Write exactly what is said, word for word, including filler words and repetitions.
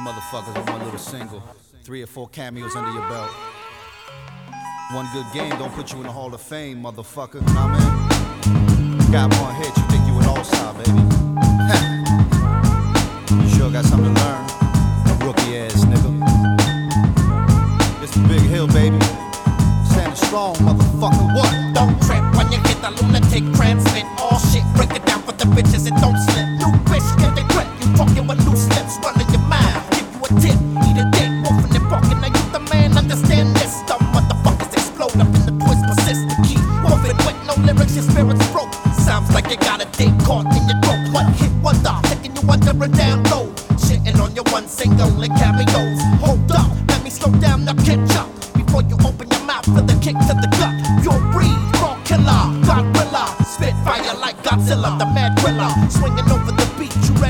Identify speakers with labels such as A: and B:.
A: motherfuckers on one little single. Three or four cameos under your belt. One good game don't put you in the Hall of Fame, motherfucker. Nah, man. Got one hit, you think you an all-star, baby. You sure got something to learn. Rookie ass nigga. It's the Big Hill, baby. Standing strong, motherfucker. What?
B: Don't trip when you get the lunatic transmit. All shit, break it down for the bitches and don't slip. New bitch, get they grip. You talking with loose lips, running your mind. Give you a tip, eat a dick, wolfing and barking. Now you the man, understand this. Dumb motherfuckers explode up in the twist, persist to keep wolfing with no lyrics, your spirit's broke. Sounds like you got a dick caught in your throat. One hit wonder, taking you under a down low. Shitting on your one single and cameos. Hold up, let me slow down, now catch up. Before you open your mouth for the kick to the gut. Pure breed, raw killer, Godzilla. Spit fire like Godzilla, the mad thriller. Swinging